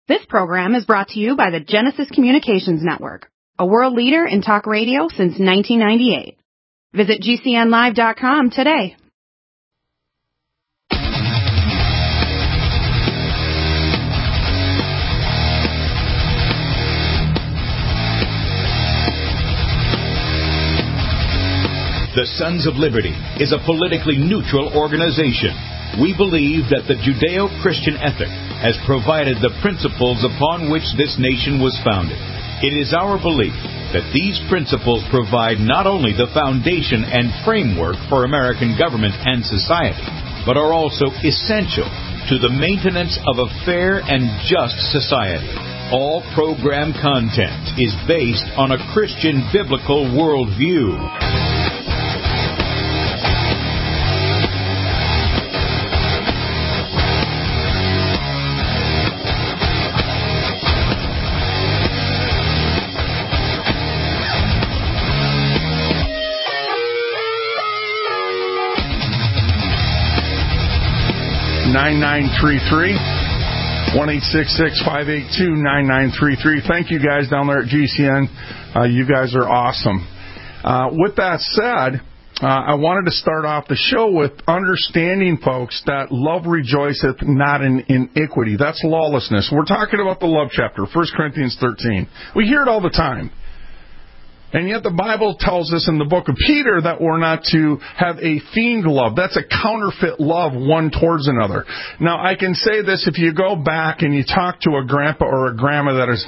This program is brought to you by the Genesis Communications Network, a world leader in talk radio since 1998. Visit GCNlive.com today. The Sons of Liberty is a politically neutral organization. We believe that the Judeo-Christian ethic has provided the principles upon which this nation was founded. It is our belief that these principles provide not only the foundation and framework for American government and society, but are also essential to the maintenance of a fair and just society. All program content is based on a Christian biblical worldview. 9933 1-866-582-9933. Thank you guys down there at GCN. You guys are awesome. With that said, I wanted to start off the show with understanding, folks, that love rejoiceth not in iniquity. That's lawlessness. We're talking about the love chapter, 1 Corinthians 13. We hear it all the time. And yet the Bible tells us in the book of Peter that we're not to have a feigned love. That's a counterfeit love one towards another. Now, I can say this, if you go back and you talk to a grandpa or a grandma that is,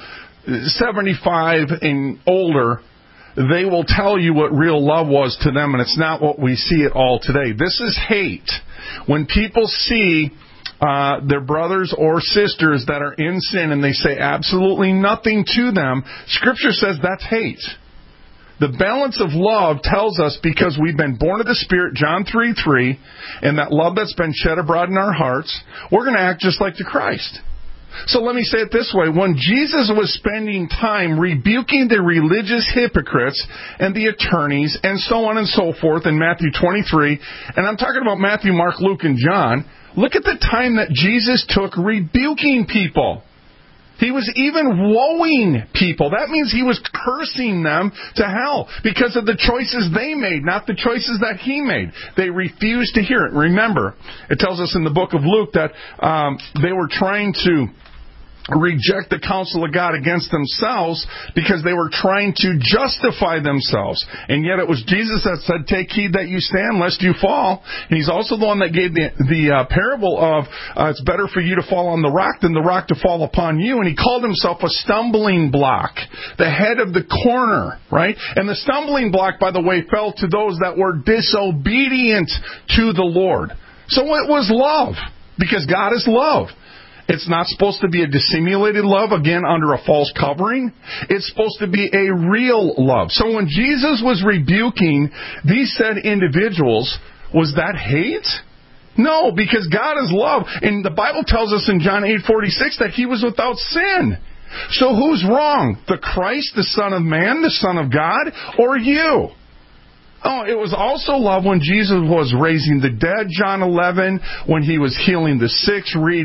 75 and older, they will tell you what real love was to them, and it's not what we see at all today. This is hate. When people see their brothers or sisters that are in sin and they say absolutely nothing to them, Scripture says that's hate. The balance of love tells us, because we've been born of the Spirit, John 3:3, and that love that's been shed abroad in our hearts, we're going to act just like the Christ. So let me say it this way. When Jesus was spending time rebuking the religious hypocrites and the attorneys and so on and so forth in Matthew 23, and I'm talking about Matthew, Mark, Luke, and John, look at the time that Jesus took rebuking people. He was even woeing people. That means he was cursing them to hell because of the choices they made, not the choices that he made. They refused to hear it. Remember, it tells us in the book of Luke that they were trying to reject the counsel of God against themselves because they were trying to justify themselves. And yet it was Jesus that said, take heed that you stand lest you fall. And he's also the one that gave the parable of it's better for you to fall on the rock than the rock to fall upon you. And he called himself a stumbling block, the head of the corner, right? And the stumbling block, by the way, fell to those that were disobedient to the Lord. So it was love, because God is love. It's not supposed to be a dissimulated love, again, under a false covering. It's supposed to be a real love. So when Jesus was rebuking these said individuals, was that hate? No, because God is love. And the Bible tells us in John 8:46 that he was without sin. So who's wrong? The Christ, the Son of Man, the Son of God, or you? Oh, it was also love when Jesus was raising the dead, John 11, when he was healing the sick, read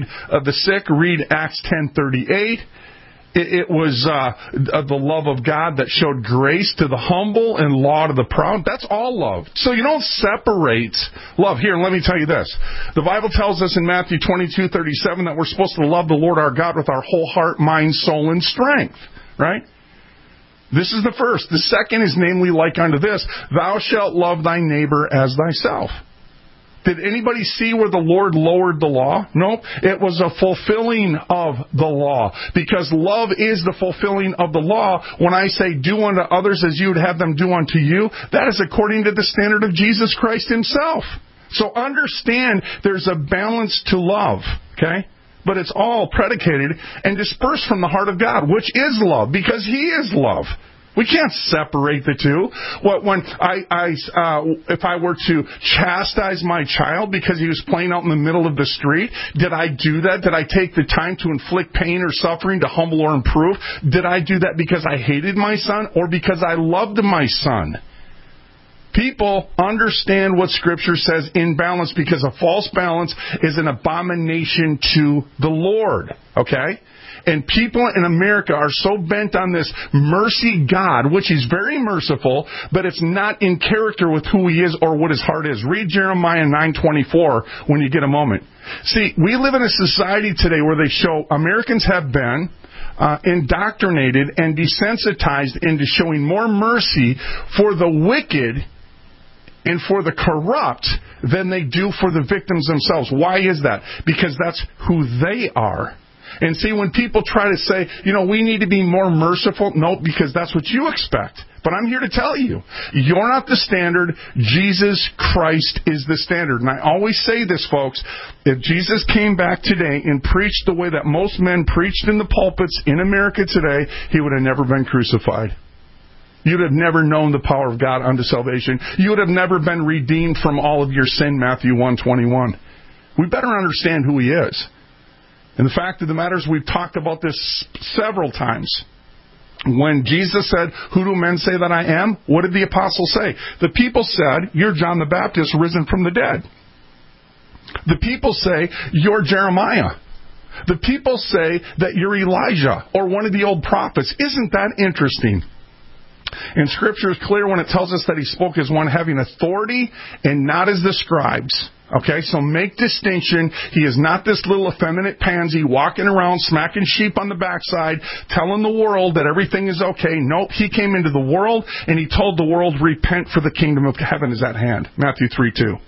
Acts 10:38. It was the love of God that showed grace to the humble and law to the proud. That's all love. So you don't separate love. Here, let me tell you this. The Bible tells us in Matthew 22:37 that we're supposed to love the Lord our God with our whole heart, mind, soul, and strength, right? This is the first. The second is namely like unto this, thou shalt love thy neighbor as thyself. Did anybody see where the Lord lowered the law? No. It was a fulfilling of the law. Because love is the fulfilling of the law. When I say do unto others as you would have them do unto you, that is according to the standard of Jesus Christ himself. So understand there's a balance to love, okay? But it's all predicated and dispersed from the heart of God, which is love, because he is love. We can't separate the two. If I were to chastise my child because he was playing out in the middle of the street, did I do that? Did I take the time to inflict pain or suffering to humble or improve? Did I do that because I hated my son or because I loved my son? People understand what Scripture says in balance, because a false balance is an abomination to the Lord. Okay? And people in America are so bent on this mercy God, which He's very merciful, but it's not in character with who He is or what His heart is. Read Jeremiah 9:24 when you get a moment. See, we live in a society today where they show Americans have been indoctrinated and desensitized into showing more mercy for the wicked and for the corrupt than they do for the victims themselves. Why is that? Because that's who they are. And see, when people try to say, we need to be more merciful, no, because that's what you expect. But I'm here to tell you, you're not the standard. Jesus Christ is the standard. And I always say this, folks, if Jesus came back today and preached the way that most men preached in the pulpits in America today, He would have never been crucified. You'd have never known the power of God unto salvation. You would have never been redeemed from all of your sin, Matthew 1:21. We better understand who He is. And the fact of the matter is, we've talked about this several times. When Jesus said, "Who do men say that I am?" What did the apostles say? The people said, "You're John the Baptist risen from the dead." The people say, "You're Jeremiah." The people say that you're Elijah or one of the old prophets. Isn't that interesting? And Scripture is clear when it tells us that He spoke as one having authority and not as the scribes. Okay, so make distinction. He is not this little effeminate pansy walking around smacking sheep on the backside, telling the world that everything is okay. Nope, He came into the world and He told the world, repent, for the kingdom of heaven is at hand. Matthew 3:2.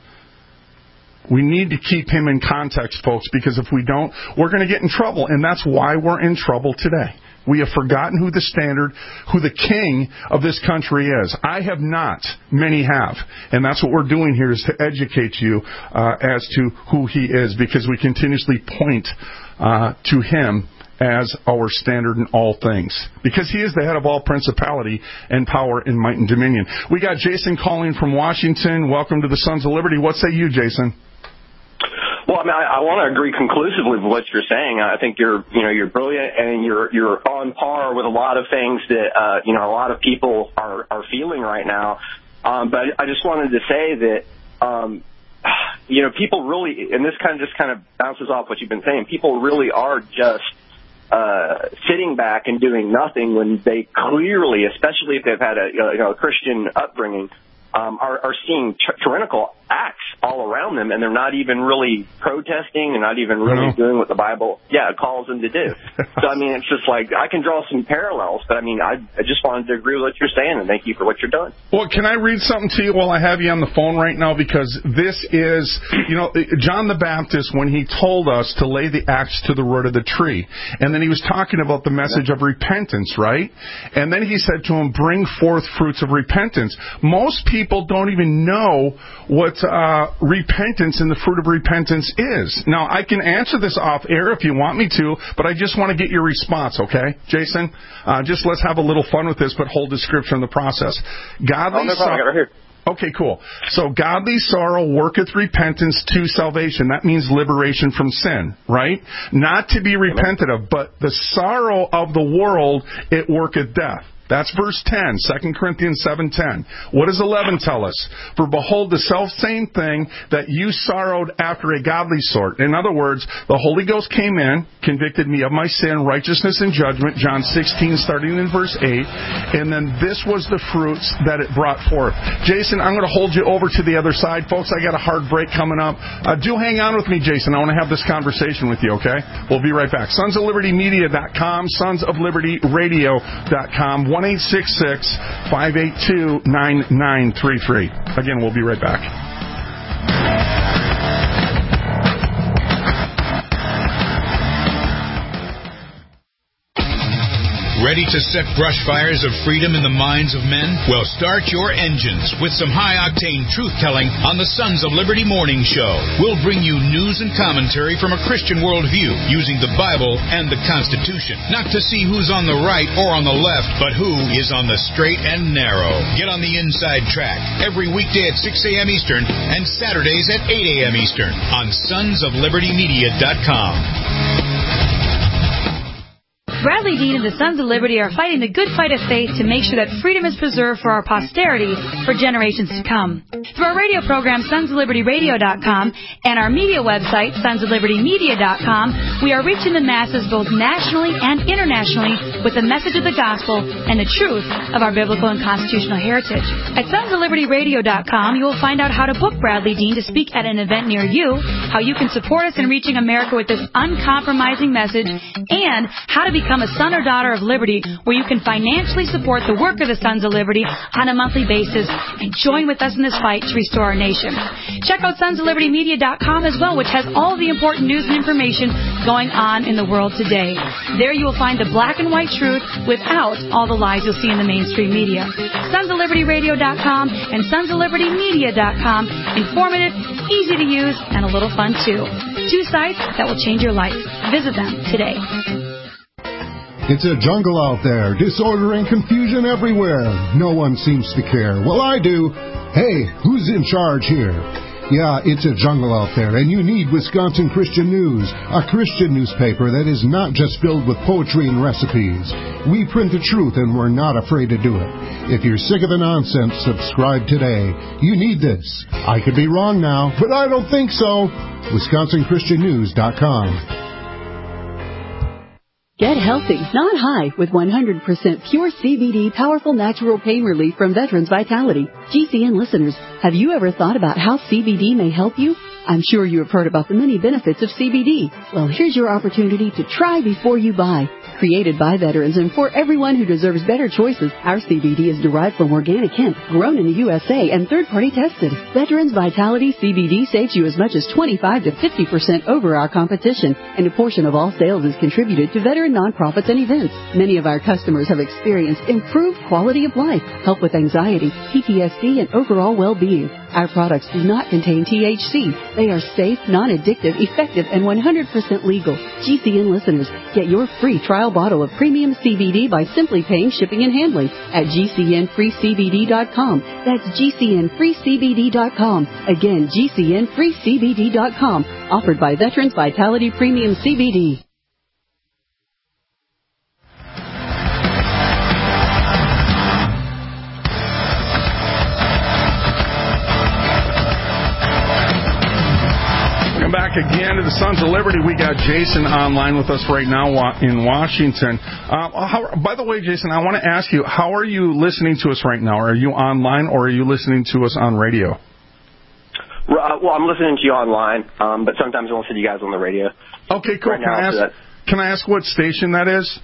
We need to keep Him in context, folks, because if we don't, we're going to get in trouble. And that's why we're in trouble today. We have forgotten who the king of this country is. I have not. Many have. And that's what we're doing here, is to educate you as to who He is, because we continuously point to Him as our standard in all things, because He is the head of all principality and power and might and dominion. We got Jason calling from Washington. Welcome to the Sons of Liberty. What say you, Jason? Well, I want to agree conclusively with what you're saying. I think you're brilliant, and you're on par with a lot of things that a lot of people are feeling right now. But I just wanted to say that people really, and this kind of bounces off what you've been saying. People really are just sitting back and doing nothing when they clearly, especially if they've had a Christian upbringing, are seeing tyrannical acts all around them, and they're not even really protesting. They're not even really doing what the Bible, calls them to do. So, it's just like, I can draw some parallels, but, I just wanted to agree with what you're saying, and thank you for what you're doing. Well, can I read something to you while I have you on the phone right now? Because this is, John the Baptist, when he told us to lay the axe to the root of the tree, and then he was talking about the message of repentance, right? And then he said to him, bring forth fruits of repentance. Most people don't even know what repentance and the fruit of repentance is. Now, I can answer this off air if you want me to, but I just want to get your response, okay? Jason, just let's have a little fun with this, but hold the Scripture in the process. Godly no problem. I got it right here. Okay, cool. So godly sorrow worketh repentance to salvation. That means liberation from sin, right? Not to be repented of, but the sorrow of the world, it worketh death. That's verse 10, 2 Corinthians 7:10. What does 11 tell us? For behold, the selfsame thing that you sorrowed after a godly sort. In other words, the Holy Ghost came in, convicted me of my sin, righteousness, and judgment, John 16, starting in verse 8. And then this was the fruits that it brought forth. Jason, I'm going to hold you over to the other side. Folks, I got a hard break coming up. Do hang on with me, Jason. I want to have this conversation with you, okay? We'll be right back. SonsOfLibertyMedia.com, SonsOfLibertyRadio.com, 1-866-582-9933. Again, we'll be right back. Ready to set brush fires of freedom in the minds of men? Well, start your engines with some high-octane truth-telling on the Sons of Liberty Morning Show. We'll bring you news and commentary from a Christian worldview using the Bible and the Constitution. Not to see who's on the right or on the left, but who is on the straight and narrow. Get on the inside track every weekday at 6 a.m. Eastern and Saturdays at 8 a.m. Eastern on SonsOfLibertyMedia.com. Bradley Dean and the Sons of Liberty are fighting the good fight of faith to make sure that freedom is preserved for our posterity for generations to come. Through our radio program, sonsoflibertyradio.com, and our media website, sonsoflibertymedia.com, we are reaching the masses both nationally and internationally with the message of the gospel and the truth of our biblical and constitutional heritage. At sonsoflibertyradio.com, you will find out how to book Bradley Dean to speak at an event near you, how you can support us in reaching America with this uncompromising message, and how to become a son or daughter of liberty, where you can financially support the work of the Sons of Liberty on a monthly basis and join with us in this fight to restore our nation. Check out sonsoflibertymedia.com as well, which has all the important news and information going on in the world today. There you will find the black and white truth without all the lies you'll see in the mainstream media. sonsoflibertyradio.com and sonsoflibertymedia.com. Informative, easy to use, and a little fun too. 2 sites that will change your life. Visit them today. It's a jungle out there, disorder and confusion everywhere. No one seems to care. Well, I do. Hey, who's in charge here? Yeah, it's a jungle out there, and you need Wisconsin Christian News, a Christian newspaper that is not just filled with poetry and recipes. We print the truth, and we're not afraid to do it. If you're sick of the nonsense, subscribe today. You need this. I could be wrong now, but I don't think so. WisconsinChristianNews.com. Get healthy, not high, with 100% pure CBD powerful natural pain relief from Veterans Vitality. GCN listeners, have you ever thought about how CBD may help you? I'm sure you have heard about the many benefits of CBD. Well, here's your opportunity to try before you buy. Created by veterans and for everyone who deserves better choices, our CBD is derived from organic hemp, grown in the USA, and third-party tested. Veterans Vitality CBD saves you as much as 25 to 50% over our competition, and a portion of all sales is contributed to veteran nonprofits and events. Many of our customers have experienced improved quality of life, help with anxiety, PTSD, and overall well-being. Our products do not contain THC. They are safe, non-addictive, effective, and 100% legal. GCN listeners, get your free trial bottle of premium CBD by simply paying shipping and handling at GCNFreeCBD.com. That's GCNFreeCBD.com. Again, GCNFreeCBD.com. Offered by Veterans Vitality Premium CBD. Back again to the Sons of Liberty. We got Jason online with us right now in Washington. By the way, Jason, I want to ask you, how are you listening to us right now? Are you online or are you listening to us on radio? Well, I'm listening to you online, but sometimes I won't see you guys on the radio. Okay, cool. Right can I ask what station that is?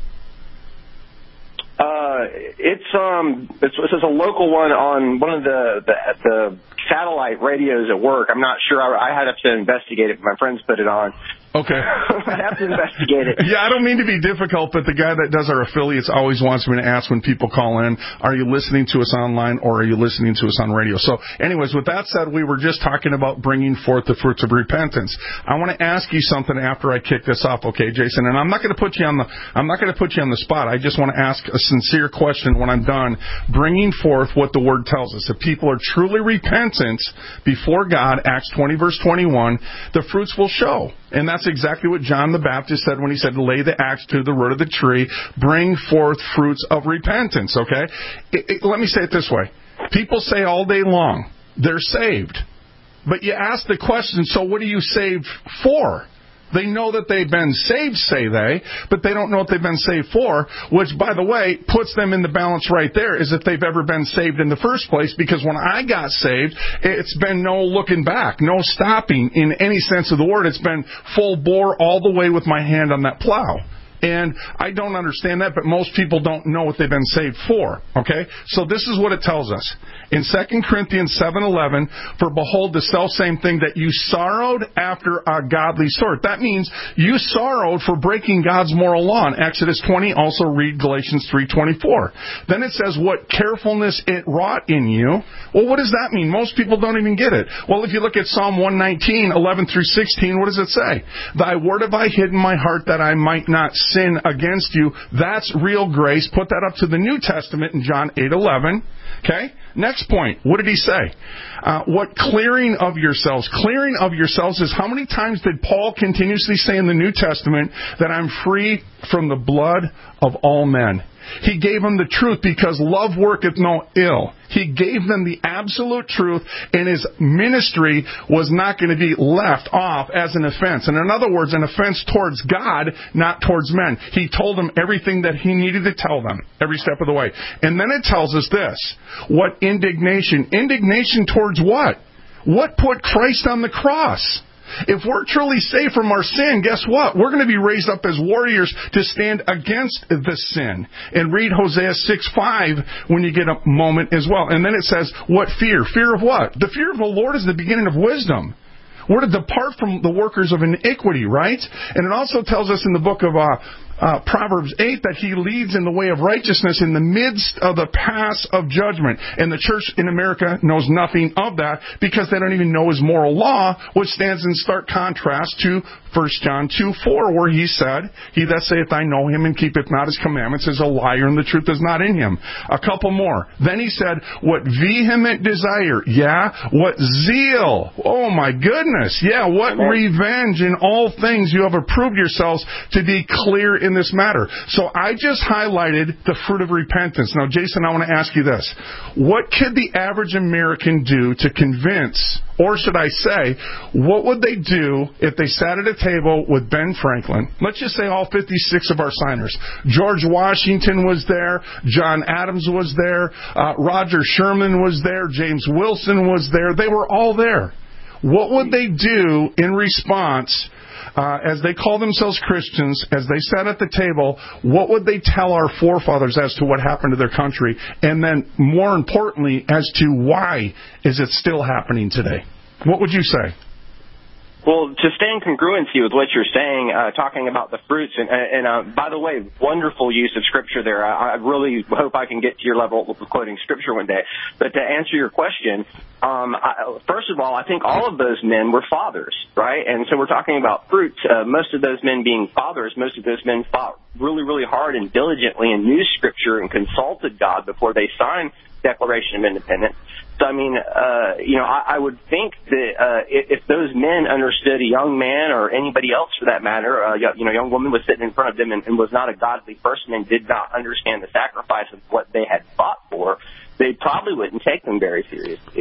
It's a local one on one of the satellite radios at work. I'm not sure. I had to investigate it, but my friends put it on. Okay. I'd have to investigate it. Yeah, I don't mean to be difficult, but the guy that does our affiliates always wants me to ask when people call in, are you listening to us online or are you listening to us on radio? So anyways, with that said, we were just talking about bringing forth the fruits of repentance. I want to ask you something after I kick this off, okay, Jason? And I'm not going to put you on the spot. I just want to ask a sincere question when I'm done bringing forth what the Word tells us. If people are truly repentant before God, Acts 20, verse 21, the fruits will show. And that's exactly what John the Baptist said when he said, lay the axe to the root of the tree, bring forth fruits of repentance, okay? Let me say it this way. People say all day long, they're saved. But you ask the question, so what are you saved for? They know that they've been saved, say they, but they don't know what they've been saved for, which, by the way, puts them in the balance right there, is if they've ever been saved in the first place, because when I got saved, it's been no looking back, no stopping in any sense of the word. It's been full bore all the way with my hand on that plow. And I don't understand that, but most people don't know what they've been saved for, okay? So this is what it tells us. In 2 Corinthians 7:11, for behold, the selfsame thing that you sorrowed after a godly sort. That means you sorrowed for breaking God's moral law. In Exodus 20, also read Galatians 3:24. Then it says, what carefulness it wrought in you. Well, what does that mean? Most people don't even get it. Well, if you look at Psalm 119, 11 through 16, what does it say? Thy word have I hid in my heart that I might not sin sin against you. That's real grace. Put that up to the New Testament in John 8:11. Okay? Next point. What did he say? What clearing of yourselves? Clearing of yourselves is how many times did Paul continuously say in the New Testament that I'm free from the blood of all men? He gave them the truth because love worketh no ill. He gave them the absolute truth, and his ministry was not going to be left off as an offense. And in other words, an offense towards God, not towards men. He told them everything that he needed to tell them every step of the way. And then it tells us this. What indignation? Indignation towards what? What put Christ on the cross? If we're truly saved from our sin, guess what? We're going to be raised up as warriors to stand against the sin. And read Hosea 6:5 when you get a moment as well. And then it says, what fear? Fear of what? The fear of the Lord is the beginning of wisdom. We're to depart from the workers of iniquity, right? And it also tells us in the book of Proverbs 8 that he leads in the way of righteousness in the midst of the paths of judgment. And the church in America knows nothing of that because they don't even know his moral law, which stands in stark contrast to 1 John 2:4, where he said, he that saith I know him and keepeth not his commandments is a liar, and the truth is not in him. A couple more. Then he said, what vehement desire. Yeah. What zeal. Oh my goodness. Yeah. What revenge. In all things you have approved yourselves to be clear in this matter. So I just highlighted the fruit of repentance. Now, Jason, I want to ask you this. What could the average American do to convince, or should I say, what would they do if they sat at a table with Ben Franklin? Let's just say all 56 of our signers. George Washington was there. John Adams was there. Roger Sherman was there. James Wilson was there. They were all there. What would they do in response, as they call themselves Christians, as they sat at the table? What would they tell our forefathers as to what happened to their country? And then, more importantly, as to why is it still happening today? What would you say? Well, to stay in congruency with what you're saying, talking about the fruits, and by the way, wonderful use of Scripture there. I really hope I can get to your level of quoting Scripture one day. But to answer your question, first of all, I think all of those men were fathers, right? And so we're talking about fruits. Most of those men being fathers, most of those men fought really, really hard and diligently and knew Scripture and consulted God before they signed Declaration of Independence. So, I mean, I would think that if those men understood a young man or anybody else for that matter, a young woman was sitting in front of them and was not a godly person and did not understand the sacrifice of what they had fought for, they probably wouldn't take them very seriously.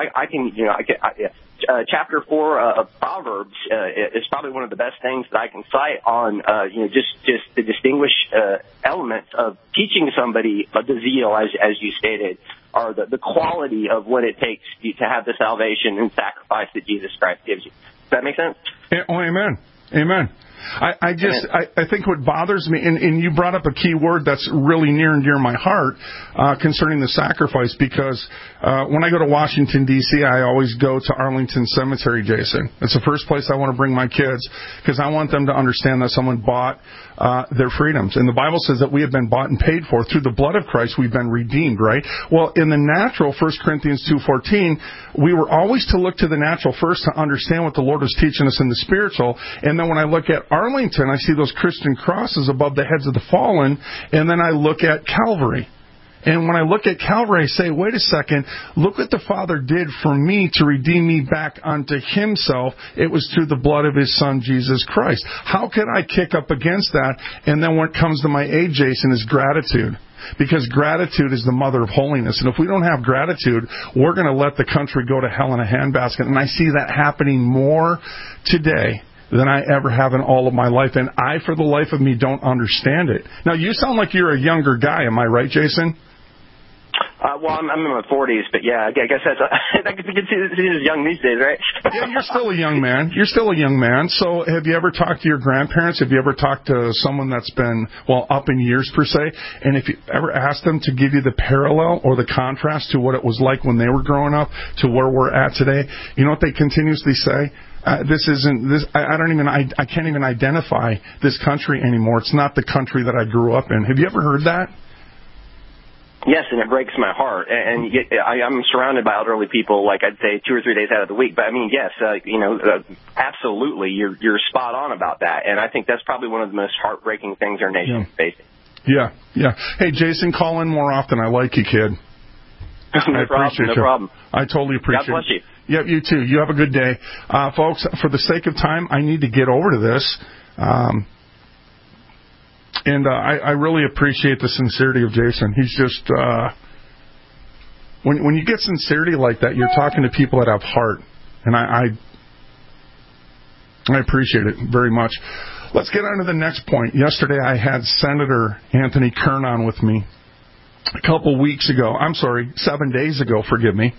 Chapter 4 of Proverbs is probably one of the best things that I can cite on, just the distinguished elements of teaching somebody the zeal, as you stated, or the quality of what it takes to have the salvation and sacrifice that Jesus Christ gives you. Does that make sense? Oh, amen. Amen. I think what bothers me, and you brought up a key word that's really near and dear to my heart concerning the sacrifice, because when I go to Washington, D.C., I always go to Arlington Cemetery, Jason. It's the first place I want to bring my kids because I want them to understand that someone bought their freedoms. And the Bible says that we have been bought and paid for. Through the blood of Christ, we've been redeemed, right? Well, in the natural, 1 Corinthians 2:14, we were always to look to the natural first to understand what the Lord was teaching us in the spiritual. And then when I look at Arlington, I see those Christian crosses above the heads of the fallen, and then I look at Calvary. And when I look at Calvary, I say, wait a second, look what the Father did for me to redeem me back unto Himself. It was through the blood of His Son, Jesus Christ. How can I kick up against that? And then when it comes to my aid, Jason, is gratitude. Because gratitude is the mother of holiness. And if we don't have gratitude, we're going to let the country go to hell in a handbasket. And I see that happening more today than I ever have in all of my life. And I, for the life of me, don't understand it. Now, you sound like you're a younger guy. Am I right, Jason? Well, I'm in my 40s, but yeah, I guess that's I can see as young these days, right? Yeah, you're still a young man. You're still a young man. So have you ever talked to your grandparents? Have you ever talked to someone that's been, up in years per se? And if you ever asked them to give you the parallel or the contrast to what it was like when they were growing up to where we're at today, you know what they continuously say? I can't even identify this country anymore. It's not the country that I grew up in. Have you ever heard that? Yes, and it breaks my heart. And I'm surrounded by elderly people, like I'd say 2 or 3 days out of the week. But I mean, yes, absolutely, you're spot on about that. And I think that's probably one of the most heartbreaking things our nation is facing. Yeah. Hey, Jason, call in more often. I like you, kid. No problem. I totally appreciate it. God bless you. Yep, you too. You have a good day. Folks, for the sake of time, I need to get over to this. And I really appreciate the sincerity of Jason. He's just, when you get sincerity like that, you're talking to people that have heart. And I appreciate it very much. Let's get on to the next point. Yesterday I had Senator Anthony Kern on with me. 7 days ago, forgive me.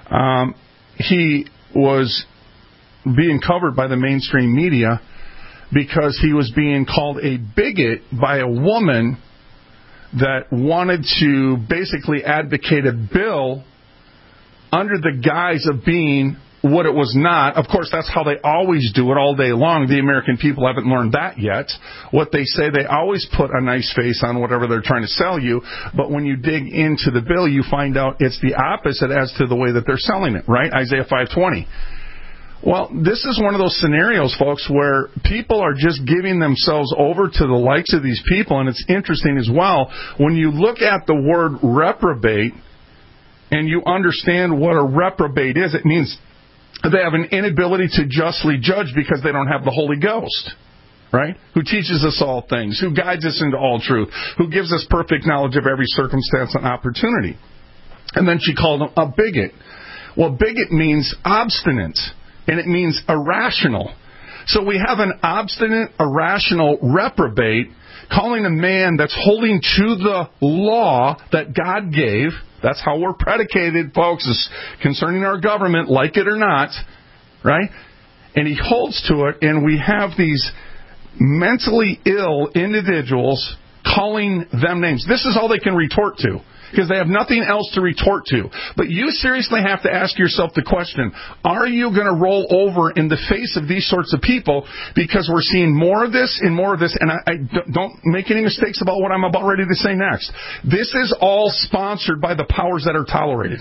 He was being covered by the mainstream media because he was being called a bigot by a woman that wanted to basically advocate a bill under the guise of being what it was not. Of course, that's how they always do it all day long. The American people haven't learned that yet. What they say, they always put a nice face on whatever they're trying to sell you. But when you dig into the bill, you find out it's the opposite as to the way that they're selling it, right? Isaiah 5:20. Well, this is one of those scenarios, folks, where people are just giving themselves over to the likes of these people. And it's interesting as well, when you look at the word reprobate and you understand what a reprobate is, it means they have an inability to justly judge because they don't have the Holy Ghost, right? Who teaches us all things, who guides us into all truth, who gives us perfect knowledge of every circumstance and opportunity. And then she called him a bigot. Well, bigot means obstinate, and it means irrational. So we have an obstinate, irrational reprobate calling a man that's holding to the law that God gave. That's how we're predicated, folks, is concerning our government, like it or not, right? And he holds to it, and we have these mentally ill individuals calling them names. This is all they can retort to, because they have nothing else to retort to. But you seriously have to ask yourself the question, are you going to roll over in the face of these sorts of people? Because we're seeing more of this and more of this, and I don't make any mistakes about what I'm about ready to say next. This is all sponsored by the powers that are tolerated.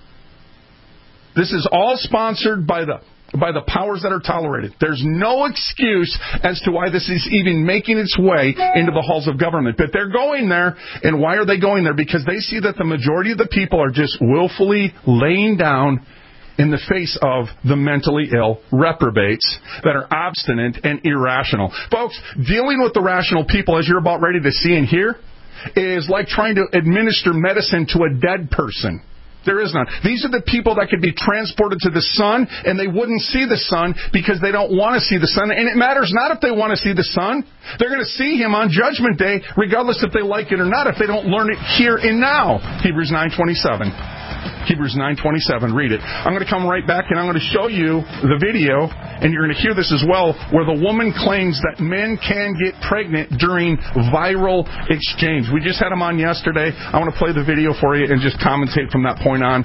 This is all sponsored by the powers that are tolerated. There's no excuse as to why this is even making its way into the halls of government. But they're going there, and why are they going there? Because they see that the majority of the people are just willfully laying down in the face of the mentally ill reprobates that are obstinate and irrational. Folks, dealing with the rational people, as you're about ready to see and hear, is like trying to administer medicine to a dead person. There is none. These are the people that could be transported to the sun, and they wouldn't see the sun because they don't want to see the sun. And it matters not if they want to see the sun. They're going to see him on Judgment Day, regardless if they like it or not, if they don't learn it here and now. Hebrews 9:27. Hebrews 9:27. Read it. I'm going to come right back, and I'm going to show you the video, and you're going to hear this as well, where the woman claims that men can get pregnant during viral exchange. We just had him on yesterday. I want to play the video for you and just commentate from that point on.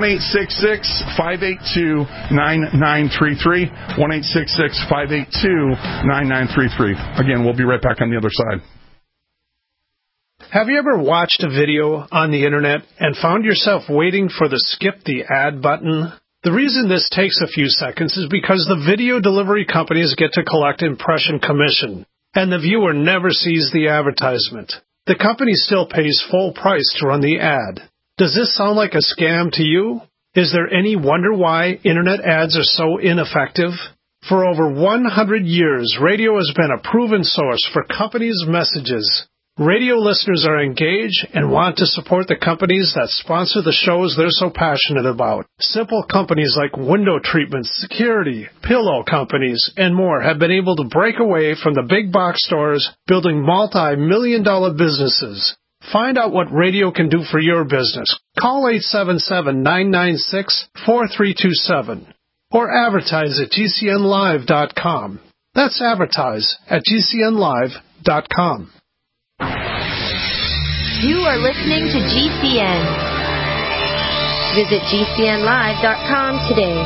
1-866-582-9933. 1-866-582-9933. Again, we'll be right back on the other side. Have you ever watched a video on the internet and found yourself waiting for the skip the ad button? The reason this takes a few seconds is because the video delivery companies get to collect impression commission, and the viewer never sees the advertisement. The company still pays full price to run the ad. Does this sound like a scam to you? Is there any wonder why internet ads are so ineffective? For over 100 years, radio has been a proven source for companies' messages. Radio listeners are engaged and want to support the companies that sponsor the shows they're so passionate about. Simple companies like window treatments, security, pillow companies, and more have been able to break away from the big box stores, building multi-million-dollar businesses. Find out what radio can do for your business. Call 877-996-4327 or advertise at GCNlive.com. That's advertise at GCNlive.com. You are listening to GCN. Visit GCNlive.com today.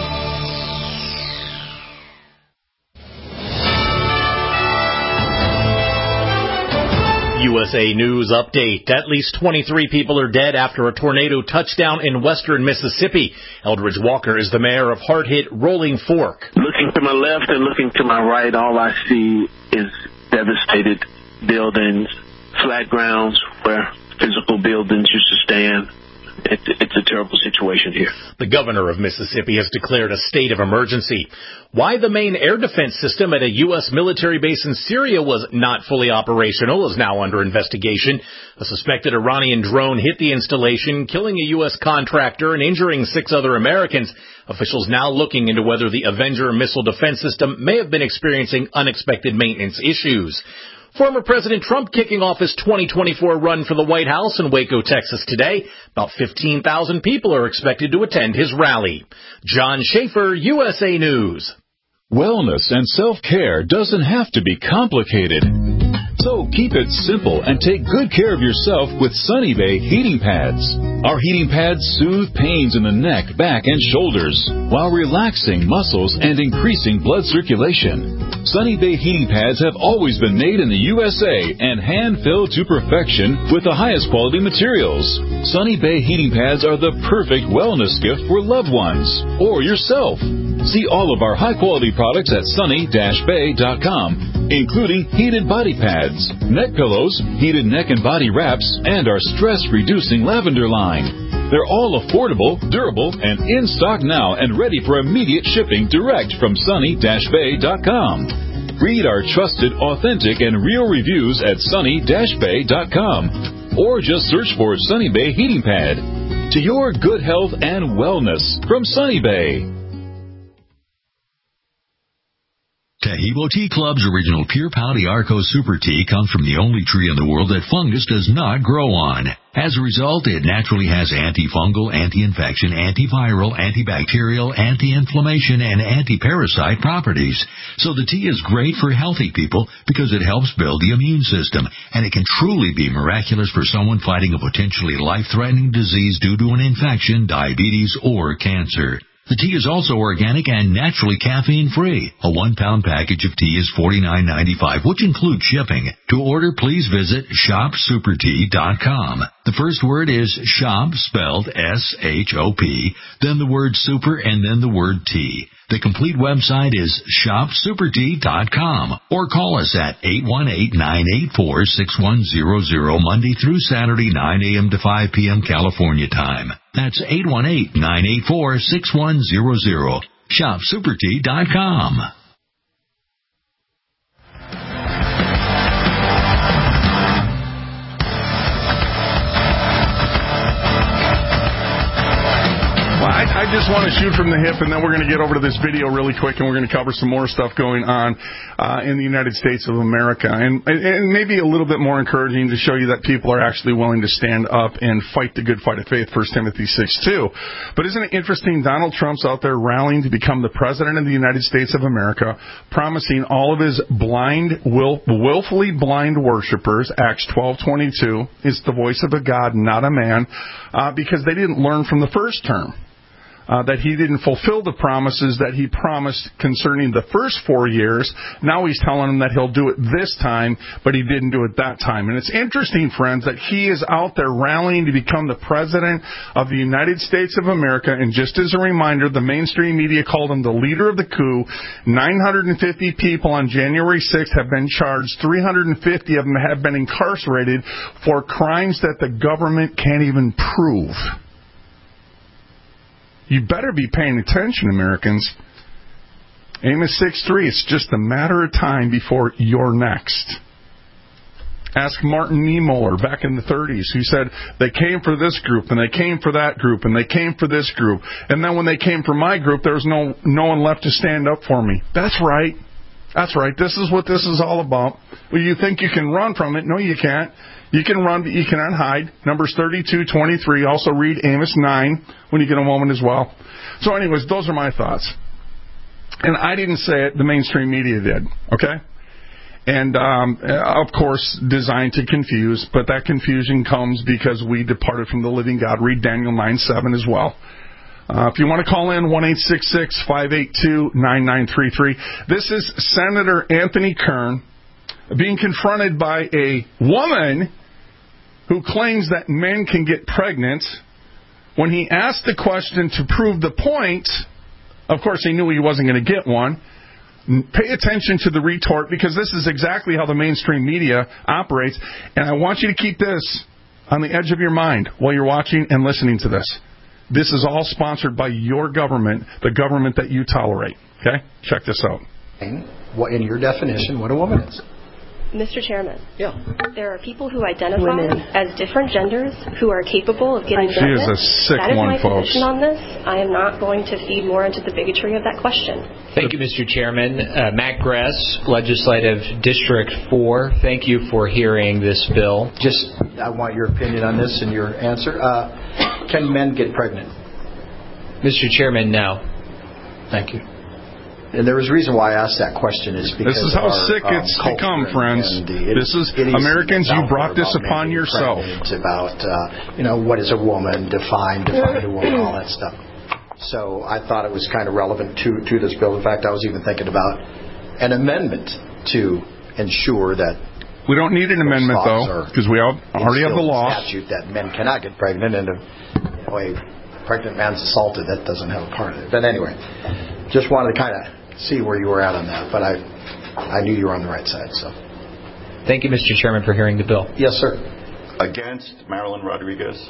USA News update. At least 23 people are dead after a tornado touchdown in western Mississippi. Eldridge Walker is the mayor of hard-hit Rolling Fork. Looking to my left and looking to my right, all I see is devastated buildings, flat grounds where physical buildings used to stand. It's a terrible situation here. The governor of Mississippi has declared a state of emergency. Why the main air defense system at a U.S. military base in Syria was not fully operational is now under investigation. A suspected Iranian drone hit the installation, killing a U.S. contractor and injuring 6 other Americans. Officials now looking into whether the Avenger missile defense system may have been experiencing unexpected maintenance issues. Former President Trump kicking off his 2024 run for the White House in Waco, Texas today. About 15,000 people are expected to attend his rally. John Schaefer, USA News. Wellness and self-care doesn't have to be complicated. So keep it simple and take good care of yourself with Sunny Bay heating pads. Our heating pads soothe pains in the neck, back, and shoulders while relaxing muscles and increasing blood circulation. Sunny Bay heating pads have always been made in the USA and hand-filled to perfection with the highest quality materials. Sunny Bay heating pads are the perfect wellness gift for loved ones or yourself. See all of our high-quality products at sunny-bay.com, including heated body pads, neck pillows, heated neck and body wraps, and our stress-reducing lavender line. They're all affordable, durable, and in stock now and ready for immediate shipping direct from sunny-bay.com. Read our trusted, authentic, and real reviews at sunny-bay.com, or just search for Sunny Bay Heating Pad. To your good health and wellness from Sunny Bay. Taheebo Tea Club's original Pure Pouty Arco Super Tea comes from the only tree in the world that fungus does not grow on. As a result, it naturally has antifungal, anti-infection, antiviral, antibacterial, anti-inflammation, and anti-parasite properties. So the tea is great for healthy people because it helps build the immune system, and it can truly be miraculous for someone fighting a potentially life-threatening disease due to an infection, diabetes, or cancer. The tea is also organic and naturally caffeine-free. A 1-pound package of tea is $49.95, which includes shipping. To order, please visit shopsupertea.com. The first word is shop, spelled S-H-O-P, then the word super, and then the word tea. The complete website is shopsupertea.com, or call us at 818-984-6100 Monday through Saturday, 9 a.m. to 5 p.m. California time. That's 818-984-6100. shopsupertea.com. I just want to shoot from the hip, and then we're going to get over to this video really quick, and we're going to cover some more stuff going on in the United States of America, and maybe a little bit more encouraging to show you that people are actually willing to stand up and fight the good fight of faith, 1 Timothy 6:2. But isn't it interesting, Donald Trump's out there rallying to become the president of the United States of America, promising all of his willfully blind worshipers, Acts 12:22, is the voice of a God, not a man, because they didn't learn from the first term. That he didn't fulfill the promises that he promised concerning the first 4 years. Now he's telling them that he'll do it this time, but he didn't do it that time. And it's interesting, friends, that he is out there rallying to become the president of the United States of America. And just as a reminder, the mainstream media called him the leader of the coup. 950 people on January 6th have been charged. 350 of them have been incarcerated for crimes that the government can't even prove. You better be paying attention, Americans. Amos 6:3, it's just a matter of time before you're next. Ask Martin Niemöller back in the 30s, who said they came for this group, and they came for that group, and they came for this group. And then when they came for my group, there was no one left to stand up for me. That's right. That's right. This is what this is all about. Well, you think you can run from it. No, you can't. You can run, but you cannot hide. Numbers 32:23. Also read Amos 9 when you get a moment as well. So anyways, those are my thoughts. And I didn't say it. The mainstream media did. Okay? And, of course, designed to confuse. But that confusion comes because we departed from the living God. Read Daniel 9:7 as well. If you want to call in, 1-866-582-9933. This is Senator Anthony Kern, being confronted by a woman who claims that men can get pregnant. When he asked the question to prove the point, of course he knew he wasn't going to get one. Pay attention to the retort, because this is exactly how the mainstream media operates. And I want you to keep this on the edge of your mind while you're watching and listening to this. This is all sponsored by your government, the government that you tolerate. Okay? Check this out. What, in your definition, what a woman is? Mr. Chairman. Yeah. There are people who identify as different genders who are capable of getting pregnant. She is a sick one, folks. That is my position on this. I am not going to feed more into the bigotry of that question. Thank you, Mr. Chairman. Matt Gress, Legislative District 4. Thank you for hearing this bill. Just, I want your opinion on this and your answer. Can men get pregnant? Mr. Chairman, no. Thank you. And there was a reason why I asked that question is because this is how sick it's become, friends. This is Americans. You brought this upon yourself. It's about what is a woman, define a woman, all that stuff. So I thought it was kind of relevant to this bill. In fact, I was even thinking about an amendment to ensure that we don't need an amendment though, because we already have the law. Statute that men cannot get pregnant, and a pregnant man's assaulted, that doesn't have a part of it. But anyway, just wanted to kind of see where you were at on that, but I knew you were on the right side. So, thank you, Mr. Chairman, for hearing the bill. Yes, sir. Against, Marilyn Rodriguez.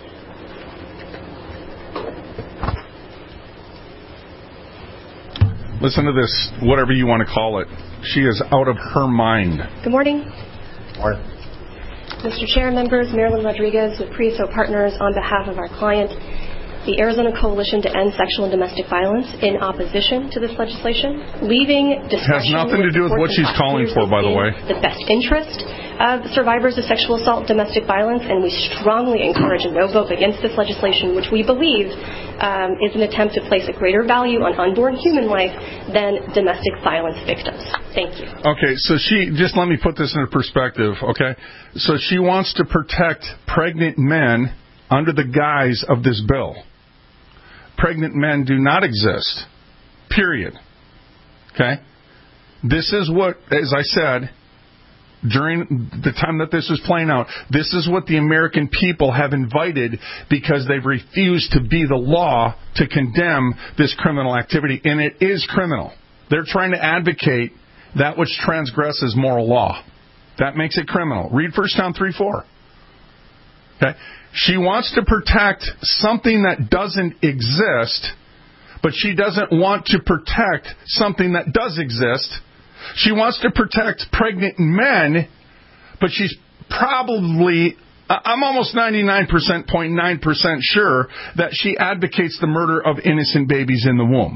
Listen to this, whatever you want to call it. She is out of her mind. Good morning. Morning. Mr. Chair, members, Marilyn Rodriguez with Prieso Partners on behalf of our client, the Arizona Coalition to End Sexual and Domestic Violence, in opposition to this legislation, leaving discretion. Has nothing to do with what she's calling for, by the way. The best interest of survivors of sexual assault and domestic violence, and we strongly encourage a no vote against this legislation, which we believe is an attempt to place a greater value on unborn human life than domestic violence victims. Thank you. Okay, so just let me put this into perspective, okay? So she wants to protect pregnant men under the guise of this bill. Pregnant men do not exist. Period. Okay? This is what, as I said, during the time that this was playing out, this is what the American people have invited because they've refused to be the law to condemn this criminal activity. And it is criminal. They're trying to advocate that which transgresses moral law. That makes it criminal. Read 1 John 3:4. Okay? She wants to protect something that doesn't exist, but she doesn't want to protect something that does exist. She wants to protect pregnant men, but she's probably, I'm almost 99.9% sure that she advocates the murder of innocent babies in the womb.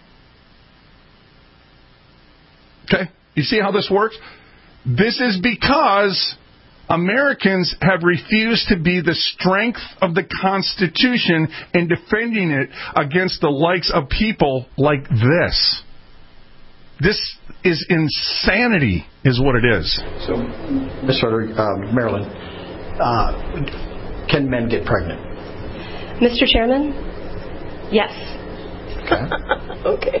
Okay? You see how this works? This is because Americans have refused to be the strength of the Constitution in defending it against the likes of people like this. This is insanity, is what it is. So, Marilyn, can men get pregnant? Mr. Chairman, yes. Okay. Okay.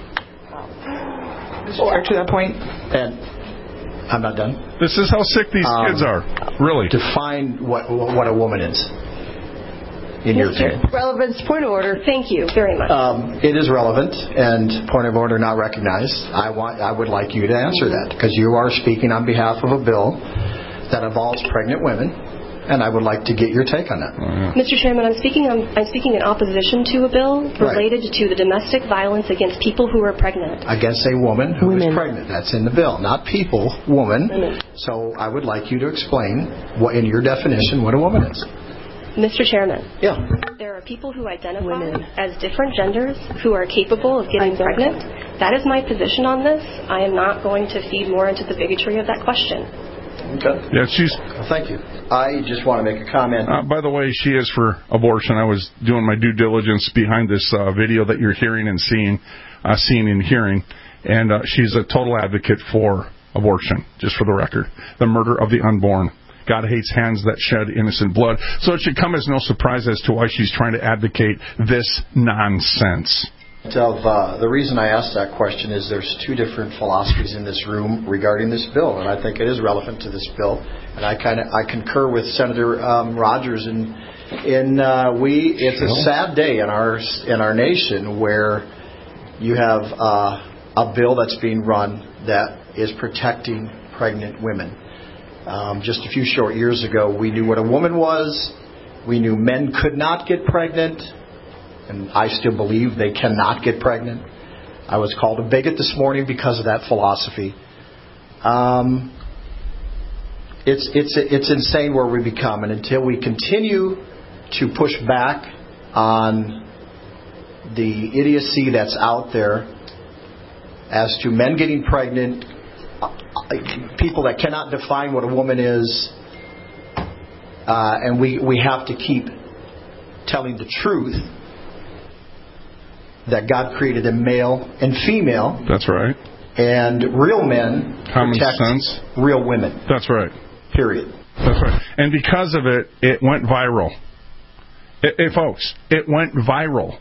Or to that point, and I'm not done. This is how sick these kids are, really. Define what a woman is, in your opinion. Relevance, point of order. Thank you very much. It is relevant, and point of order not recognized. I would like you to answer that, because you are speaking on behalf of a bill that involves pregnant women, and I would like to get your take on that. Mr. Chairman, I'm speaking in opposition to a bill related to the domestic violence against people who are pregnant. Against a woman who is pregnant. That's in the bill. Not people, woman. So I would like you to explain, what, in your definition, what a woman is. Mr. Chairman. Yeah. There are people who identify as different genders who are capable of getting pregnant. That is my position on this. I am not going to feed more into the bigotry of that question. Okay. Yeah, thank you. I just want to make a comment. By the way, she is for abortion. I was doing my due diligence behind this video that you're hearing and seeing and hearing, and she's a total advocate for abortion, just for the record. The murder of the unborn. God hates hands that shed innocent blood. So it should come as no surprise as to why she's trying to advocate this nonsense. The reason I asked that question is there's two different philosophies in this room regarding this bill, and I think it is relevant to this bill. And I concur with Senator Rogers. It's a sad day in our nation where you have a bill that's being run that is protecting pregnant women. Just a few short years ago, we knew what a woman was. We knew men could not get pregnant. And I still believe they cannot get pregnant. I was called a bigot this morning because of that philosophy. It's insane where we become. And until we continue to push back on the idiocy that's out there as to men getting pregnant, people that cannot define what a woman is, and we have to keep telling the truth that God created a male and female. That's right. And real men protect real women. That's right. Period. That's right. And because of it, it went viral. Folks, it went viral.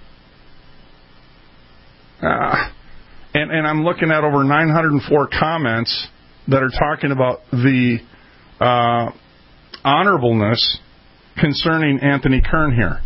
And I'm looking at over 904 comments that are talking about the honorableness concerning Anthony Kern here.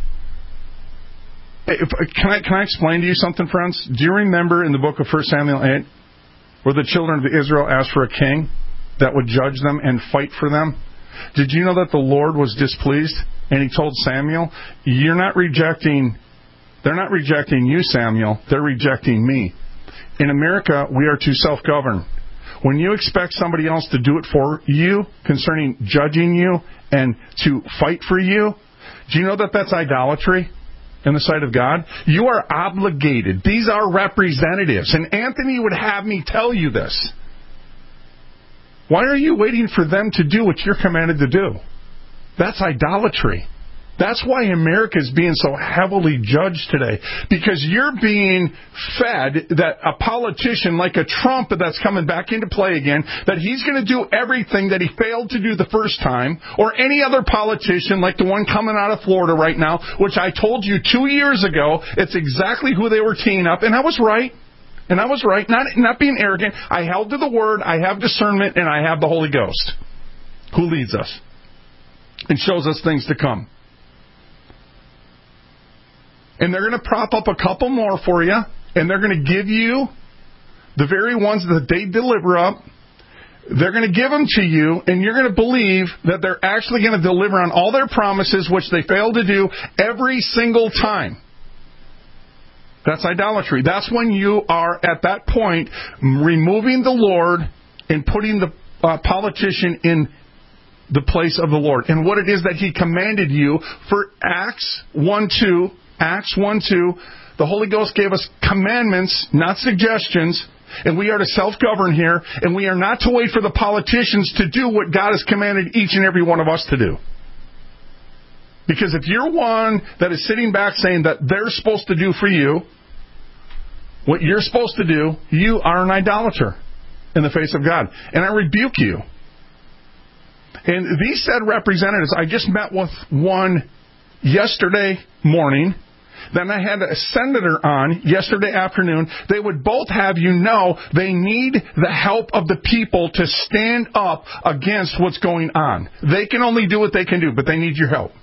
Can I explain to you something, friends? Do you remember in the book of 1 Samuel 8 where the children of Israel asked for a king that would judge them and fight for them? Did you know that the Lord was displeased? And he told Samuel, they're not rejecting you, Samuel. They're rejecting me. In America, we are to self-govern. When you expect somebody else to do it for you concerning judging you and to fight for you, do you know that that's idolatry in the sight of God? You are obligated. These are representatives. And Anthony would have me tell you this. Why are you waiting for them to do what you're commanded to do? That's idolatry. That's why America is being so heavily judged today. Because you're being fed that a politician like a Trump that's coming back into play again, that he's going to do everything that he failed to do the first time, or any other politician like the one coming out of Florida right now, which I told you 2 years ago, it's exactly who they were teeing up, and I was right. And I was right, not being arrogant. I held to the Word, I have discernment, and I have the Holy Ghost who leads us and shows us things to come. And they're going to prop up a couple more for you, and they're going to give you the very ones that they deliver up. They're going to give them to you, and you're going to believe that they're actually going to deliver on all their promises, which they fail to do every single time. That's idolatry. That's when you are, at that point, removing the Lord and putting the politician in the place of the Lord. And what it is that He commanded you for Acts 1:2, the Holy Ghost gave us commandments, not suggestions, and we are to self-govern here, and we are not to wait for the politicians to do what God has commanded each and every one of us to do. Because if you're one that is sitting back saying that they're supposed to do for you what you're supposed to do, you are an idolater in the face of God. And I rebuke you. And these said representatives, I just met with one yesterday morning. Then I had a senator on yesterday afternoon. They would both have you know they need the help of the people to stand up against what's going on. They can only do what they can do, but they need your help.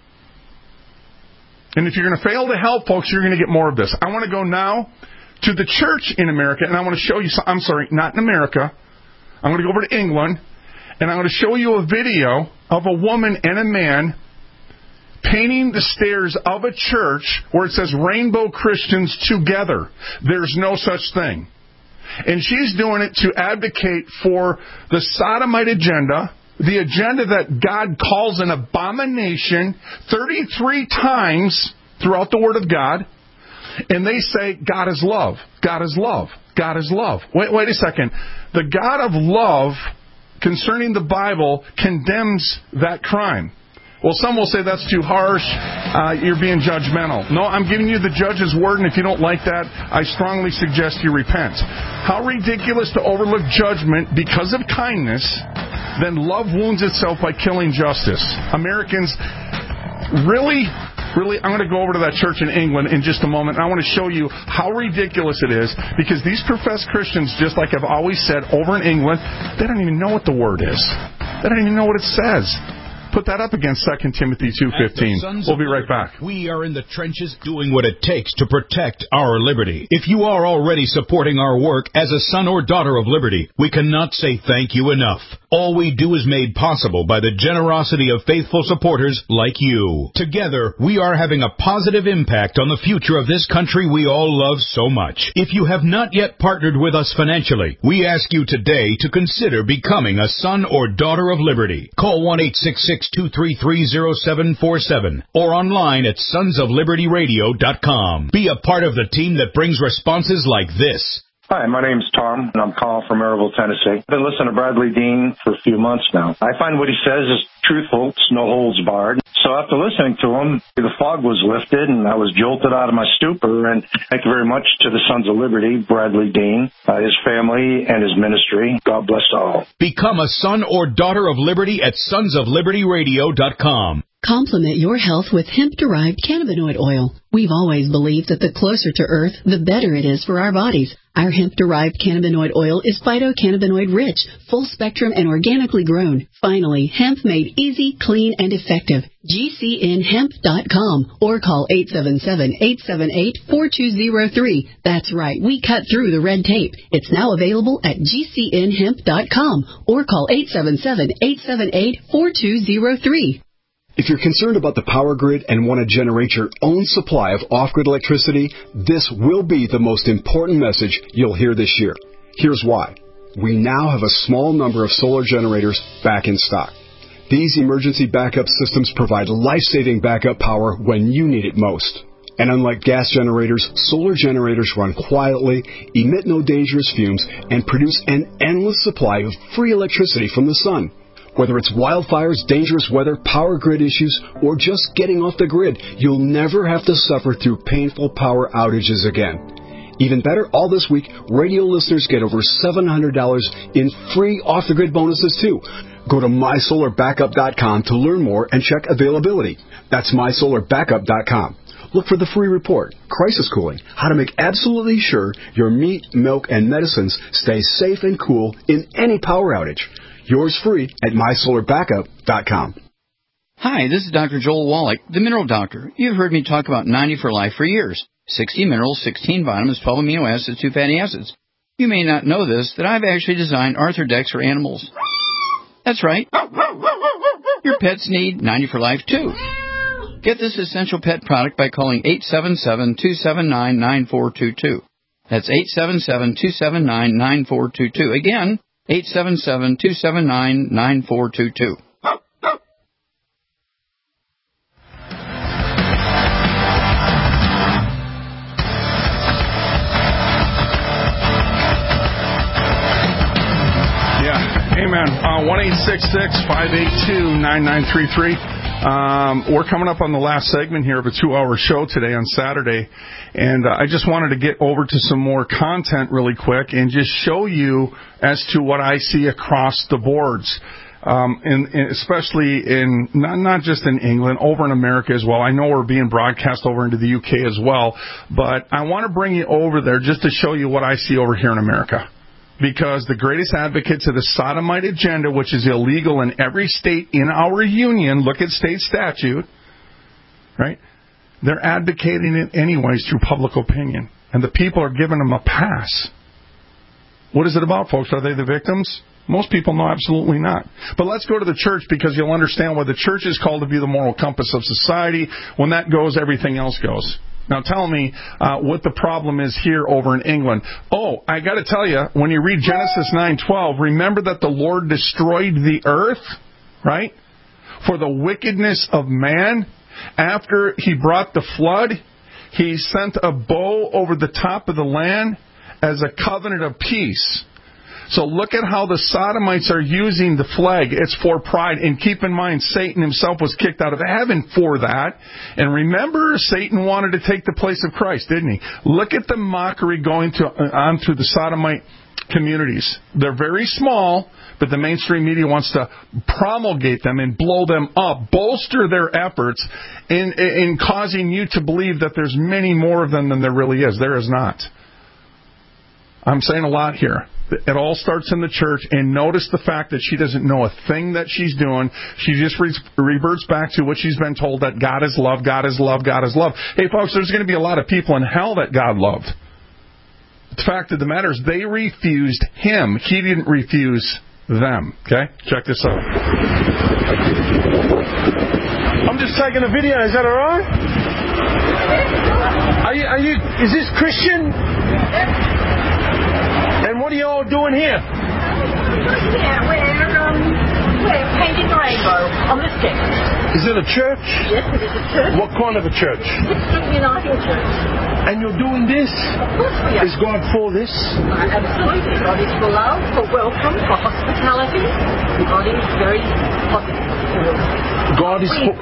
And if you're going to fail to help, folks, you're going to get more of this. I want to go now to the church in America, and I want to show you, I'm sorry, not in America. I'm going to go over to England, and I'm going to show you a video of a woman and a man painting the stairs of a church where it says Rainbow Christians Together. There's no such thing. And she's doing it to advocate for the sodomite agenda, the agenda that God calls an abomination 33 times throughout the Word of God. And they say, God is love. God is love. God is love. Wait a second. The God of love, concerning the Bible, condemns that crime. Well, some will say that's too harsh. You're being judgmental. No, I'm giving you the judge's word, and if you don't like that, I strongly suggest you repent. How ridiculous to overlook judgment because of kindness, then love wounds itself by killing justice. Americans, really? Really, I'm going to go over to that church in England in just a moment, and I want to show you how ridiculous it is, because these professed Christians, just like I've always said, over in England, they don't even know what the word is. They don't even know what it says. Put that up against 2 Timothy 2:15. We'll be right back. We are in the trenches doing what it takes to protect our liberty. If you are already supporting our work as a son or daughter of liberty, we cannot say thank you enough. All we do is made possible by the generosity of faithful supporters like you. Together, we are having a positive impact on the future of this country we all love so much. If you have not yet partnered with us financially, we ask you today to consider becoming a son or daughter of liberty. Call 1-866-233-0747 or online at sonsoflibertyradio.com. Be a part of the team that brings responses like this. Hi, my name's Tom, and I'm calling from Maryville, Tennessee. I've been listening to Bradley Dean for a few months now. I find what he says is truthful. It's no holds barred. So after listening to him, the fog was lifted, and I was jolted out of my stupor. And thank you very much to the Sons of Liberty, Bradley Dean, his family, and his ministry. God bless all. Become a son or daughter of liberty at sonsoflibertyradio.com. Complement your health with hemp-derived cannabinoid oil. We've always believed that the closer to Earth, the better it is for our bodies. Our hemp-derived cannabinoid oil is phytocannabinoid-rich, full-spectrum, and organically grown. Finally, hemp made easy, clean, and effective. GCNhemp.com or call 877-878-4203. That's right, we cut through the red tape. It's now available at GCNhemp.com or call 877-878-4203. If you're concerned about the power grid and want to generate your own supply of off-grid electricity, this will be the most important message you'll hear this year. Here's why. We now have a small number of solar generators back in stock. These emergency backup systems provide life-saving backup power when you need it most. And unlike gas generators, solar generators run quietly, emit no dangerous fumes, and produce an endless supply of free electricity from the sun. Whether it's wildfires, dangerous weather, power grid issues, or just getting off the grid, you'll never have to suffer through painful power outages again. Even better, all this week, radio listeners get over $700 in free off-the-grid bonuses, too. Go to mysolarbackup.com to learn more and check availability. That's mysolarbackup.com. Look for the free report, Crisis Cooling, how to make absolutely sure your meat, milk, and medicines stay safe and cool in any power outage. Yours free at mysolarbackup.com. Hi, this is Dr. Joel Wallach, the Mineral Doctor. You've heard me talk about 90 for Life for years. 60 minerals, 16 vitamins, 12 amino acids, 2 fatty acids. You may not know this, that I've actually designed Arthrodex for animals. That's right. Your pets need 90 for Life, too. Get this essential pet product by calling 877-279-9422. That's 877-279-9422. Again, 877-279-9422. Amen. 1-866-582-9933. We're coming up on the last segment here of a 2-hour show today on Saturday, and I just wanted to get over to some more content really quick and just show you as to what I see across the boards, especially in not just in England, over in America as well. I know we're being broadcast over into the UK as well, but I want to bring you over there just to show you what I see over here in America. Because the greatest advocates of the sodomite agenda, which is illegal in every state in our union, look at state statute, right? They're advocating it anyways through public opinion. And the people are giving them a pass. What is it about, folks? Are they the victims? Most people know absolutely not. But let's go to the church, because you'll understand why the church is called to be the moral compass of society. When that goes, everything else goes. Now tell me what the problem is here over in England. Oh, I got to tell you, when you read Genesis 9:12, remember that the Lord destroyed the earth, right? For the wickedness of man. After he brought the flood, he sent a bow over the top of the land as a covenant of peace. So look at how the Sodomites are using the flag. It's for pride. And keep in mind, Satan himself was kicked out of heaven for that. And remember, Satan wanted to take the place of Christ, didn't he? Look at the mockery going on through the Sodomite communities. They're very small, but the mainstream media wants to promulgate them and blow them up, bolster their efforts in causing you to believe that there's many more of them than there really is. There is not. I'm saying a lot here. It all starts in the church, and notice the fact that she doesn't know a thing that she's doing. She just reverts back to what she's been told, that God is love, God is love, God is love. Hey, folks, there's going to be a lot of people in hell that God loved. The fact of the matter is they refused Him. He didn't refuse them. Okay? Check this out. I'm just taking a video. Is that all right? Is this Christian? And what are you all doing here? We're painting the rainbow on the stick. Is it a church? Yes, it is a church. What kind of a church? District Uniting Church. And you're doing this? Of course we are. Is God for this? Absolutely. God is for love, for welcome, for hospitality. God is very positive. God is for...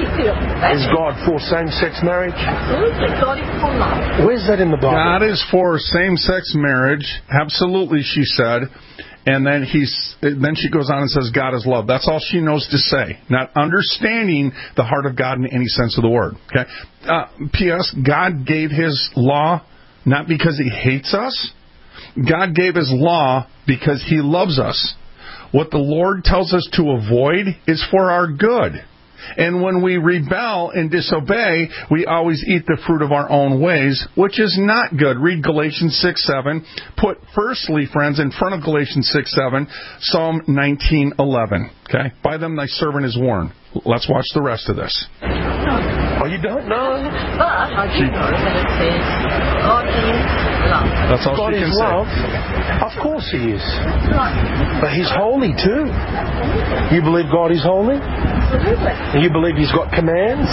Is God for same-sex marriage? Absolutely. God is for love. Where's that in the Bible? God is for same-sex marriage. Absolutely, she said. And then she goes on and says, God is love. That's all she knows to say. Not understanding the heart of God in any sense of the word. Okay. P.S. God gave His law not because He hates us. God gave His law because He loves us. What the Lord tells us to avoid is for our good. And when we rebel and disobey, we always eat the fruit of our own ways, which is not good. Read Galatians 6:7. Put firstly, friends, in front of Galatians 6:7, Psalm 19:11. Okay? By them thy servant is warned. Let's watch the rest of this. Oh, you don't know? But I do know that it says God is love. That's all God she can is love. say. Of course He is. Right. But He's holy too. You believe God is holy? Absolutely. And you believe He's got commands?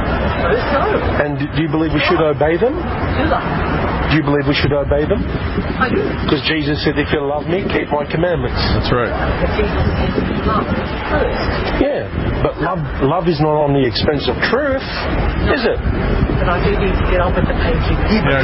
So. And do you believe we should obey them? Do I? Do you believe we should obey them? I do. Because Jesus said, if you love me, keep my commandments. That's right. But Jesus said love first. Yeah, but love is not on the expense of truth, is it? But I do need to get on with the painting.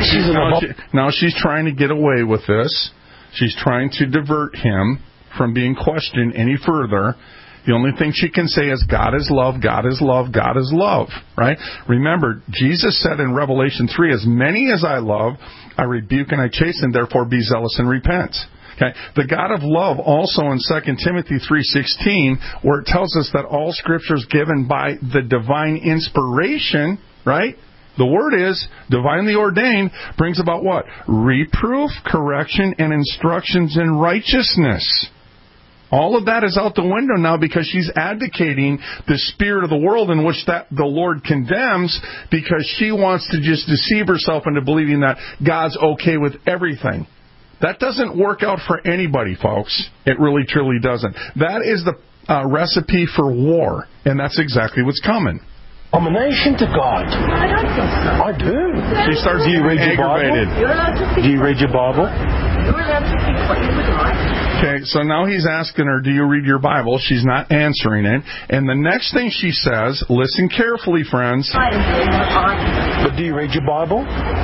Now she's trying to get away with this. She's trying to divert him from being questioned any further. The only thing she can say is, God is love, God is love, God is love. Right? Remember, Jesus said in Revelation 3, as many as I love, I rebuke and I chasten, therefore be zealous and repent. Okay. The God of love also in 2 Timothy 3:16, where it tells us that all Scripture is given by the divine inspiration, right? The word is divinely ordained, brings about what? Reproof, correction, and instructions in righteousness. All of that is out the window now because she's advocating the spirit of the world in which that the Lord condemns, because she wants to just deceive herself into believing that God's okay with everything. That doesn't work out for anybody, folks. It really, truly doesn't. That is the recipe for war, and that's exactly what's coming. Abomination to God. I don't think so. I do. She starts Do you read your Bible? You're allowed to think. Do you read your Bible? You're allowed to think what you would like. Okay, so now he's asking her, do you read your Bible? She's not answering it. And the next thing she says, listen carefully, friends. I am doing what I do. But do you read your Bible?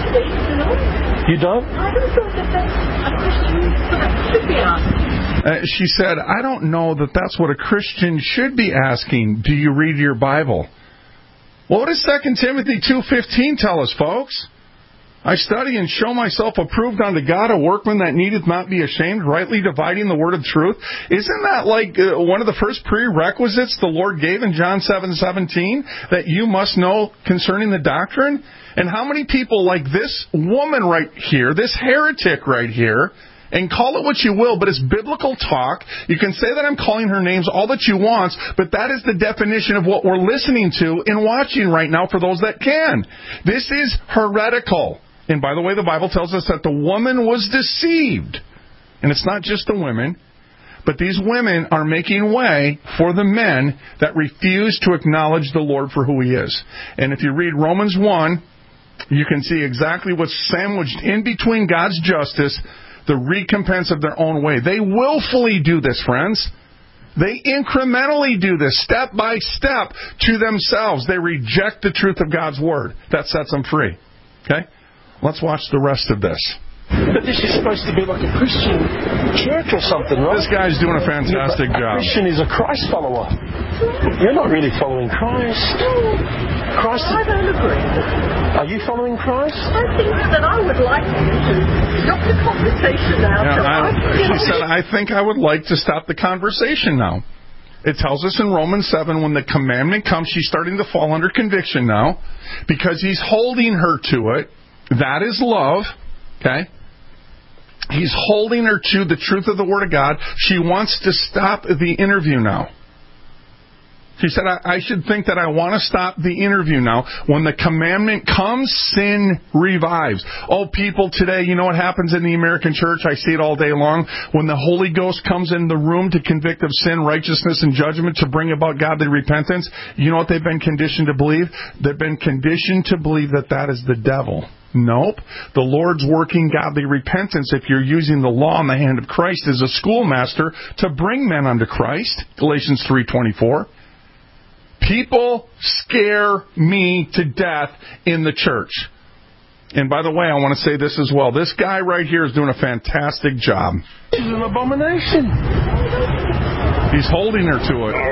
You don't? I don't think that that's a question that should be asked. She said, I don't know that that's what a Christian should be asking. Do you read your Bible? Well, what does 2 Timothy 2:15 tell us, folks? I study and show myself approved unto God, a workman that needeth not be ashamed, rightly dividing the word of truth. Isn't that like one of the first prerequisites the Lord gave in John 7:17, that you must know concerning the doctrine? And how many people like this woman right here, this heretic right here, and call it what you will, but it's biblical talk. You can say that I'm calling her names all that you want, but that is the definition of what we're listening to and watching right now for those that can. This is heretical. And by the way, the Bible tells us that the woman was deceived. And it's not just the women, but these women are making way for the men that refuse to acknowledge the Lord for who He is. And if you read Romans 1, you can see exactly what's sandwiched in between God's justice, the recompense of their own way. They willfully do this, friends. They incrementally do this, step by step, to themselves. They reject the truth of God's Word. That sets them free. Okay? Let's watch the rest of this. But this is supposed to be like a Christian church or something, right? This guy's doing a fantastic job. Christian is a Christ follower. You're not really following Christ. I don't agree. Are you following Christ? I think that I would like you to stop the conversation now. She said, I think I would like to stop the conversation now. It tells us in Romans 7, when the commandment comes, she's starting to fall under conviction now because he's holding her to it. That is love, okay? He's holding her to the truth of the Word of God. She wants to stop the interview now. She said, I should think that I want to stop the interview now. When the commandment comes, sin revives. Oh, people today, you know what happens in the American church? I see it all day long. When the Holy Ghost comes in the room to convict of sin, righteousness, and judgment, to bring about godly repentance, you know what they've been conditioned to believe? They've been conditioned to believe that that is the devil. Nope. The Lord's working godly repentance if you're using the law in the hand of Christ as a schoolmaster to bring men unto Christ. Galatians 3:24. People scare me to death in the church. And by the way, I want to say this as well. This guy right here is doing a fantastic job. This is an abomination. He's holding her to it.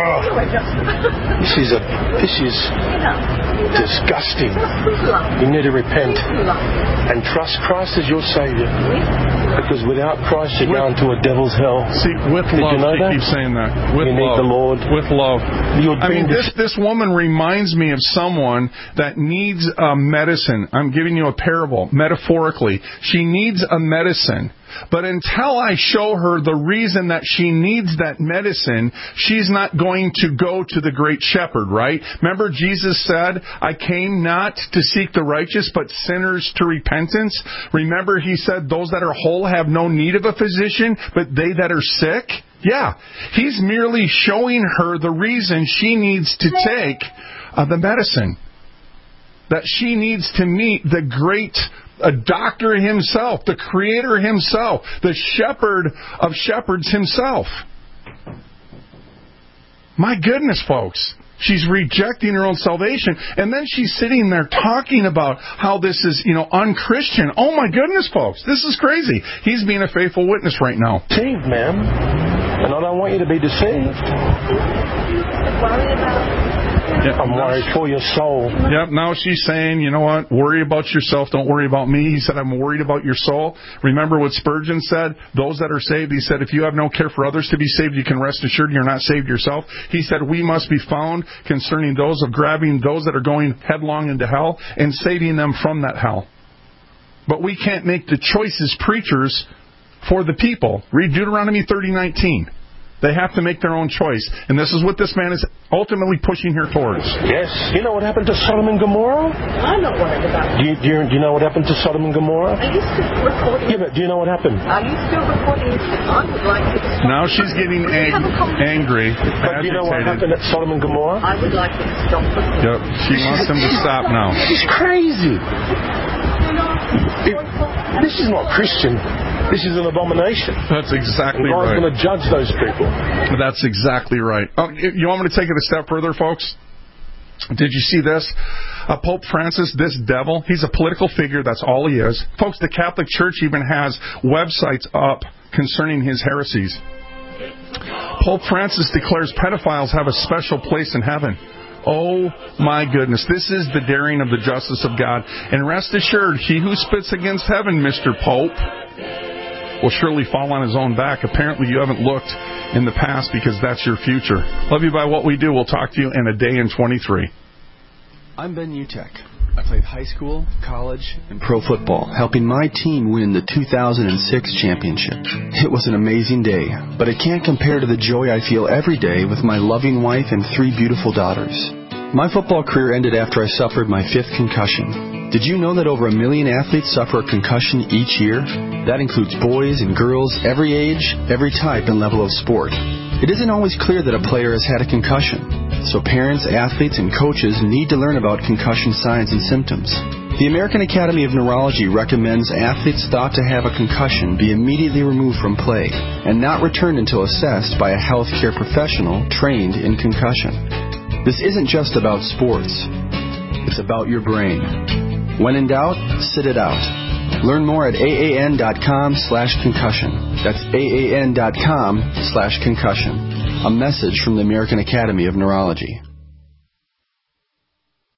This is disgusting. You need to repent and trust Christ as your Savior. Because without Christ, you're going to a devil's hell. See, with love, she keeps saying that. With you love. Need the Lord. With love. I mean, this woman reminds me of someone that needs a medicine. I'm giving you a parable, metaphorically. She needs a medicine. But until I show her the reason that she needs that medicine, she's not going to go to the great shepherd, right? Remember Jesus said, I came not to seek the righteous, but sinners to repentance. Remember he said, those that are whole have no need of a physician, but they that are sick. Yeah, he's merely showing her the reason she needs to take the medicine. That she needs to meet the great doctor himself, the creator himself, the shepherd of shepherds himself. My goodness, folks. She's rejecting her own salvation. And then she's sitting there talking about how this is, unchristian. Oh my goodness, folks. This is crazy. He's being a faithful witness right now. Deceived, ma'am. And I don't want you to be deceived. I'm worried for your soul. Yep, now she's saying, you know what, worry about yourself, don't worry about me. He said, I'm worried about your soul. Remember what Spurgeon said? Those that are saved, he said, if you have no care for others to be saved, you can rest assured you're not saved yourself. He said, we must be found concerning those of grabbing those that are going headlong into hell and saving them from that hell. But we can't make the choices, preachers, for the people. Read Deuteronomy 30:19. They have to make their own choice. And this is what this man is ultimately pushing her towards. Yes. You know what happened to Sodom and Gomorrah? I'm not worried about it. Do you know what happened to Sodom and Gomorrah? Are you still recording? Yeah, but do you know what happened? Are you still recording? I would like to stop. Now she's getting angry. But do you know what happened at Sodom and Gomorrah? I would like to stop. Yep. She wants him to stop now. She's crazy. This is not Christian. This is an abomination. That's exactly right. God's going to judge those people. That's exactly right. Oh, you want me to take it a step further, folks? Did you see this? Pope Francis, this devil, he's a political figure. That's all he is. Folks, the Catholic Church even has websites up concerning his heresies. Pope Francis declares pedophiles have a special place in heaven. Oh, my goodness. This is the daring of the justice of God. And rest assured, he who spits against heaven, Mr. Pope, will surely fall on his own back. Apparently you haven't looked in the past because that's your future. Love you by what we do. We'll talk to you in a day in 23. I'm Ben Utek. I played high school, college, and pro football, helping my team win the 2006 championship. It was an amazing day, but it can't compare to the joy I feel every day with my loving wife and 3 beautiful daughters. My football career ended after I suffered my 5th concussion. Did you know that over 1 million athletes suffer a concussion each year? That includes boys and girls, every age, every type and level of sport. It isn't always clear that a player has had a concussion, so parents, athletes, and coaches need to learn about concussion signs and symptoms. The American Academy of Neurology recommends athletes thought to have a concussion be immediately removed from play and not returned until assessed by a healthcare professional trained in concussion. This isn't just about sports. It's about your brain. When in doubt, sit it out. Learn more at AAN.com/concussion. That's AAN.com/concussion. A message from the American Academy of Neurology.